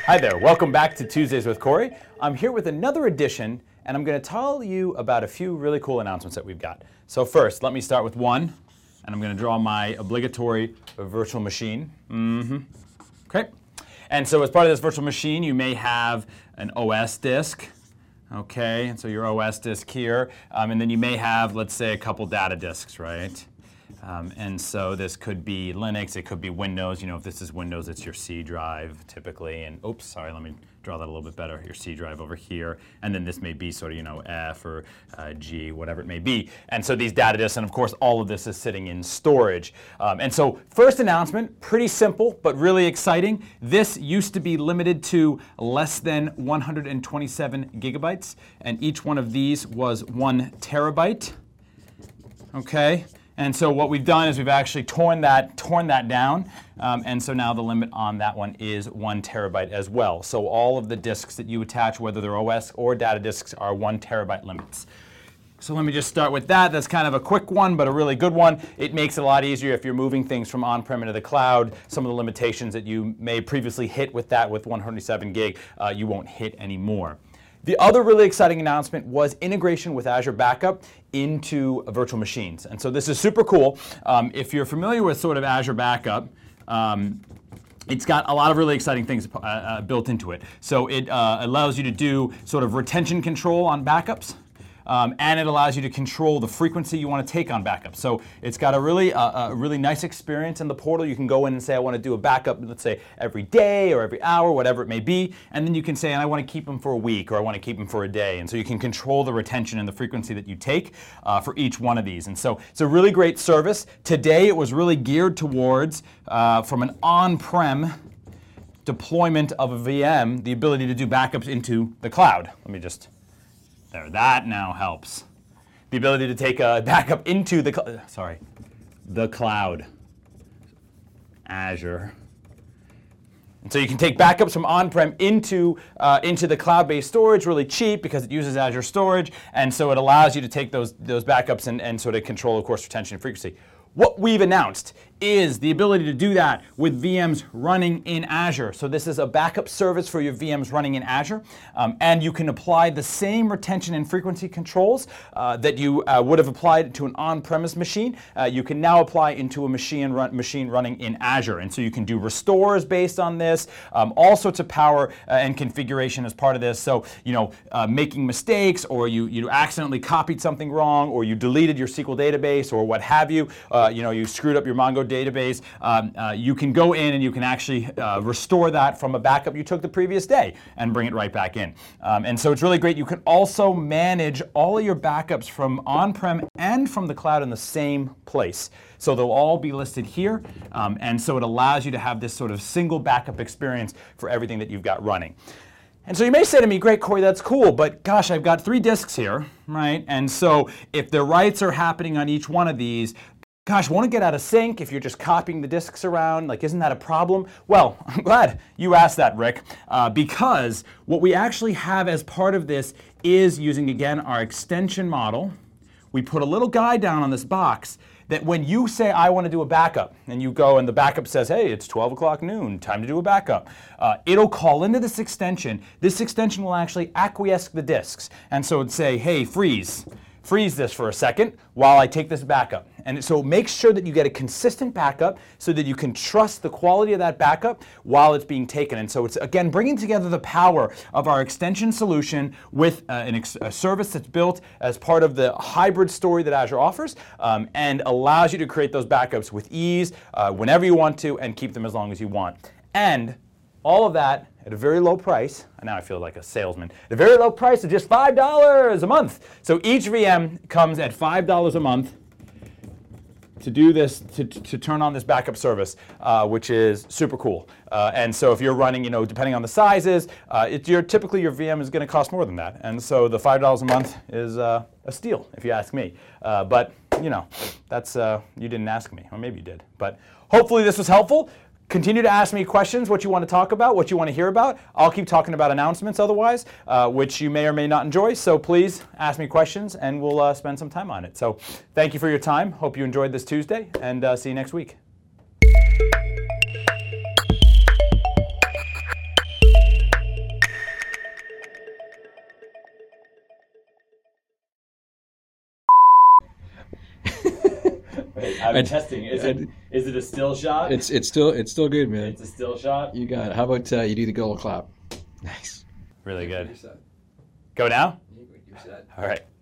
Hi there, welcome back to Tuesdays with Corey. I'm here with another edition, and I'm going to tell you about a few really cool announcements that we've got. So first, let me start with one, and I'm going to draw my obligatory virtual machine. Okay. And so as part of this virtual machine, you may have an OS disk. Okay, and so your OS disk here, and then you may have, let's say, a couple data disks, right? And so this could be Linux, it could be Windows. You know, if this is Windows, it's your C drive typically. And oops, sorry, let me draw that a little bit better. Your C drive over here, and then this may be sort of, you know, F or G, whatever it may be. And so these data disks, and of course, all of this is sitting in storage. And so first announcement, pretty simple, but really exciting. This used to be limited to less than 127 gigabytes, and each one of these was 1 terabyte. Okay. And so what we've done is we've actually torn that down, and so now the limit on that one is 1 terabyte as well. So all of the disks that you attach, whether they're OS or data disks, are 1 terabyte limits. So let me just start with that. That's kind of a quick one, but a really good one. It makes it a lot easier if you're moving things from on-prem into the cloud. Some of the limitations that you may previously hit with that with 127 gig, you won't hit anymore. The other really exciting announcement was integration with Azure Backup into virtual machines. And so this is super cool. If you're familiar with sort of Azure Backup, it's got a lot of really exciting things built into it. So it allows you to do sort of retention control on backups. And it allows you to control the frequency you want to take on backups. So it's got a really nice experience in the portal. You can go in and say, I want to do a backup, let's say every day or every hour, whatever it may be. And then you can say, and I want to keep them for a week, or I want to keep them for a day. And so you can control the retention and the frequency that you take for each one of these. And so it's a really great service. Today it was really geared towards, from an on-prem deployment of a VM, the ability to do backups into the cloud. Let me just... There, that now helps. The ability to take a backup into the cloud, Azure. And so you can take backups from on-prem into the cloud-based storage really cheap because it uses Azure storage, and so it allows you to take those backups and sort of control, of course, retention and frequency. What we've announced is the ability to do that with VMs running in Azure. So this is a backup service for your VMs running in Azure, and you can apply the same retention and frequency controls that you would have applied to an on-premise machine. You can now apply into a machine running in Azure, and so you can do restores based on this, all sorts of power and configuration as part of this. So you know, making mistakes, or you accidentally copied something wrong, or you deleted your SQL database, or what have you. You know, you screwed up your Mongo database, you can go in and you can actually restore that from a backup you took the previous day and bring it right back in. And so it's really great. You can also manage all of your backups from on-prem and from the cloud in the same place. So they'll all be listed here, and so it allows you to have this sort of single backup experience for everything that you've got running. And so you may say to me, great, Corey, that's cool, but gosh, I've got 3 disks here, right? And so if the writes are happening on each one of these, gosh, won't it get out of sync if you're just copying the disks around? Like, isn't that a problem? Well, I'm glad you asked that, Rick, because what we actually have as part of this is using, again, our extension model. We put a little guide down on this box that when you say, I want to do a backup, and you go and the backup says, hey, it's 12 o'clock noon, time to do a backup, it'll call into this extension. This extension will actually acquiesce the disks. And so it'd say, hey, freeze this for a second while I take this backup. And so make sure that you get a consistent backup so that you can trust the quality of that backup while it's being taken. And so it's, again, bringing together the power of our extension solution with a service that's built as part of the hybrid story that Azure offers, and allows you to create those backups with ease whenever you want to and keep them as long as you want. And all of that at a very low price. Now I feel like a salesman. At a very low price of just $5 a month. So each VM comes at $5 a month to do this, to turn on this backup service, which is super cool. And so if you're running, you know, depending on the sizes, typically your VM is going to cost more than that. And so the $5 a month is a steal, if you ask me. But you know, that's you didn't ask me, or maybe you did. But hopefully this was helpful. Continue to ask me questions, what you want to talk about, what you want to hear about. I'll keep talking about announcements otherwise, which you may or may not enjoy. So please ask me questions, and we'll spend some time on it. So thank you for your time. Hope you enjoyed this Tuesday, and see you next week. Wait, I'm testing. Is it a still shot? It's still good, man. It's a still shot. You got it. How about you do the goal clap? Nice. Really good. Go now? You're set. All right.